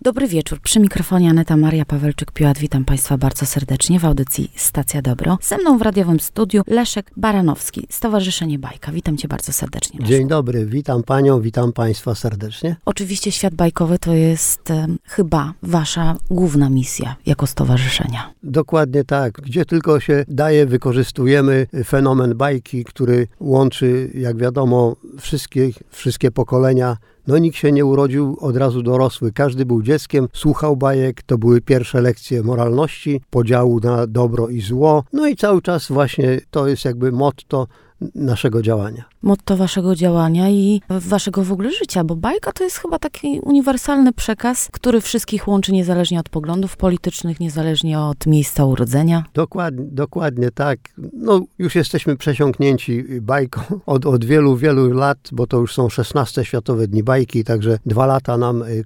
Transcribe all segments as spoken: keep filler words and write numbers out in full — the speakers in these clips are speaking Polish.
Dobry wieczór. Przy mikrofonie Aneta Maria Pawelczyk-Piłat. Witam Państwa bardzo serdecznie w audycji Stacja Dobro. Ze mną w radiowym studiu Leszek Baranowski, Stowarzyszenie Bajka. Witam Cię bardzo serdecznie, Leszku. Dzień dobry, witam Panią, witam Państwa serdecznie. Oczywiście świat bajkowy to jest e, chyba Wasza główna misja jako stowarzyszenia. Dokładnie tak. Gdzie tylko się daje, wykorzystujemy fenomen bajki, który łączy, jak wiadomo, wszystkie, wszystkie pokolenia. No nikt się nie urodził od razu dorosły. Każdy był dzieckiem, słuchał bajek, to były pierwsze lekcje moralności, podziału na dobro i zło. No i cały czas właśnie to jest jakby motto naszego działania. Motto Waszego działania i Waszego w ogóle życia, bo bajka to jest chyba taki uniwersalny przekaz, który wszystkich łączy niezależnie od poglądów politycznych, niezależnie od miejsca urodzenia. Dokładnie, dokładnie tak. No już jesteśmy przesiąknięci bajką od, od wielu, wielu lat, bo to już są szesnaste Światowe Dni Bajki, także dwa lata nam y,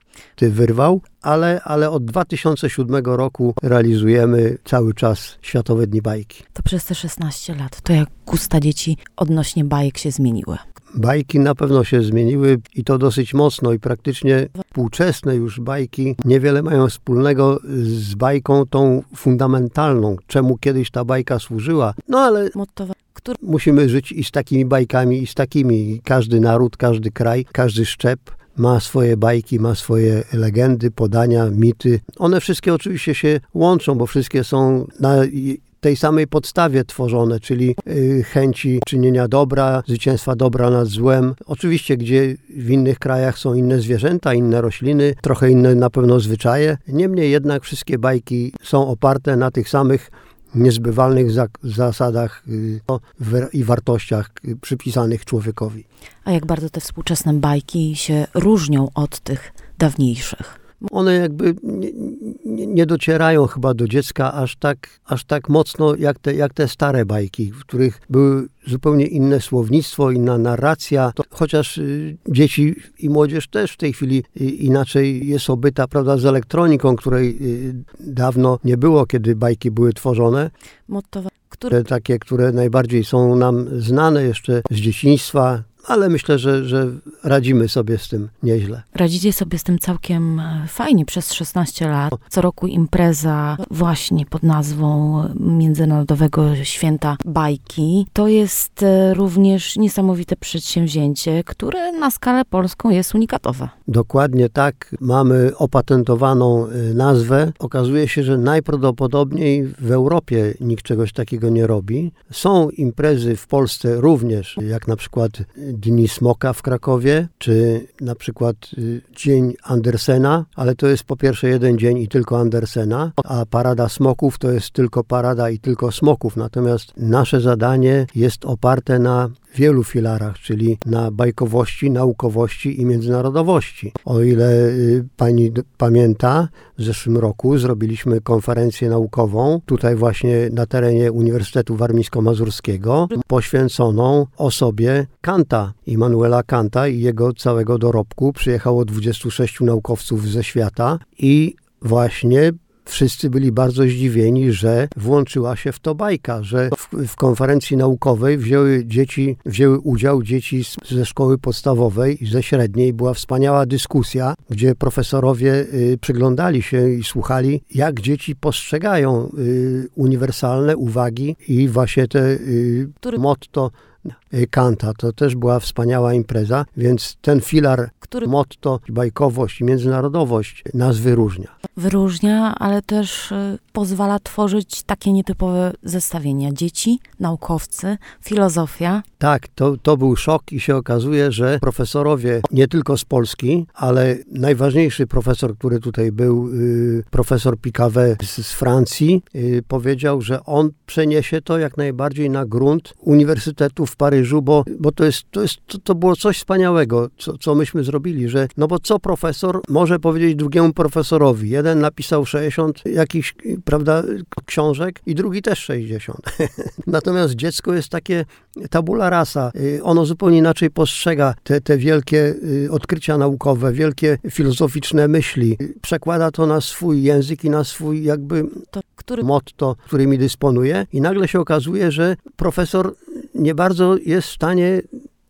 ty wyrwał, ale, ale od dwa tysiące siódmego roku realizujemy cały czas Światowe Dni Bajki. To przez te szesnaście lat, to jak gusta dzieci odnośnie bajek się zmieniły? Bajki na pewno się zmieniły i to dosyć mocno i praktycznie współczesne już bajki niewiele mają wspólnego z bajką tą fundamentalną, czemu kiedyś ta bajka służyła. No ale Motto, który... musimy żyć i z takimi bajkami, i z takimi. Każdy naród, każdy kraj, każdy szczep ma swoje bajki, ma swoje legendy, podania, mity. One wszystkie oczywiście się łączą, bo wszystkie są na tej samej podstawie tworzone, czyli y, chęci czynienia dobra, zwycięstwa dobra nad złem. Oczywiście, gdzie w innych krajach są inne zwierzęta, inne rośliny, trochę inne na pewno zwyczaje. Niemniej jednak wszystkie bajki są oparte na tych samych niezbywalnych za- zasadach y, w, i wartościach y, przypisanych człowiekowi. A jak bardzo te współczesne bajki się różnią od tych dawniejszych? One jakby nie, nie, nie docierają chyba do dziecka aż tak, aż tak mocno jak te, jak te stare bajki, w których były zupełnie inne słownictwo, inna narracja. To, chociaż y, dzieci i młodzież też w tej chwili y, inaczej jest obyta, prawda, z elektroniką, której y, dawno nie było, kiedy bajki były tworzone. Motto, który... Te takie, które najbardziej są nam znane jeszcze z dzieciństwa, ale myślę, że, że radzimy sobie z tym nieźle. Radzicie sobie z tym całkiem fajnie przez szesnaście lat. Co roku impreza właśnie pod nazwą Międzynarodowego Święta Bajki. To jest również niesamowite przedsięwzięcie, które na skalę polską jest unikatowe. Dokładnie tak. Mamy opatentowaną nazwę. Okazuje się, że najprawdopodobniej w Europie nikt czegoś takiego nie robi. Są imprezy w Polsce również, jak na przykład Dni Smoka w Krakowie, czy na przykład y, Dzień Andersena, ale to jest po pierwsze jeden dzień i tylko Andersena, a Parada Smoków to jest tylko parada i tylko smoków. Natomiast nasze zadanie jest oparte na wielu filarach, czyli na bajkowości, naukowości i międzynarodowości. O ile y, pani d- pamięta, w zeszłym roku zrobiliśmy konferencję naukową tutaj właśnie na terenie Uniwersytetu Warmińsko-Mazurskiego poświęconą osobie Kanta, Immanuela Kanta i jego całego dorobku. Przyjechało dwudziestu sześciu naukowców ze świata i właśnie wszyscy byli bardzo zdziwieni, że włączyła się w to bajka, że w, w konferencji naukowej wzięły dzieci, wzięły udział dzieci z, ze szkoły podstawowej i ze średniej. Była wspaniała dyskusja, gdzie profesorowie y, przyglądali się i słuchali, jak dzieci postrzegają y, uniwersalne uwagi i właśnie te y, motto Kanta. To też była wspaniała impreza, więc ten filar, który motto, bajkowość i międzynarodowość nas wyróżnia. Wyróżnia, ale też y, pozwala tworzyć takie nietypowe zestawienia. Dzieci, naukowcy, filozofia. Tak, to, to był szok i się okazuje, że profesorowie nie tylko z Polski, ale najważniejszy profesor, który tutaj był, y, profesor Picavet z, z Francji, y, powiedział, że on przeniesie to jak najbardziej na grunt Uniwersytetu w Paryżu, bo, bo to, jest, to, jest, to, to było coś wspaniałego, co, co myśmy zrobili, że no bo co profesor może powiedzieć drugiemu profesorowi? Jeden napisał sześćdziesiąt jakichś, prawda, książek i drugi też sześćdziesiąt. Natomiast dziecko jest takie tabula rasa. Ono zupełnie inaczej postrzega te, te wielkie odkrycia naukowe, wielkie filozoficzne myśli. Przekłada to na swój język i na swój jakby to, który... motto, którymi dysponuje i nagle się okazuje, że profesor nie bardzo jest w stanie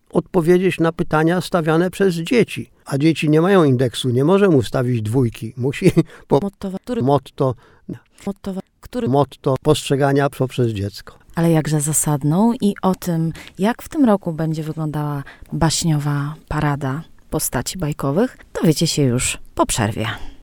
odpowiedzieć na pytania stawiane przez dzieci. A dzieci nie mają indeksu, nie może mu wstawić dwójki. Musi po Motto, który, motto, motto, który... motto postrzegania poprzez dziecko. Ale jakże zasadną i o tym, jak w tym roku będzie wyglądała baśniowa parada postaci bajkowych, dowiecie się już po przerwie.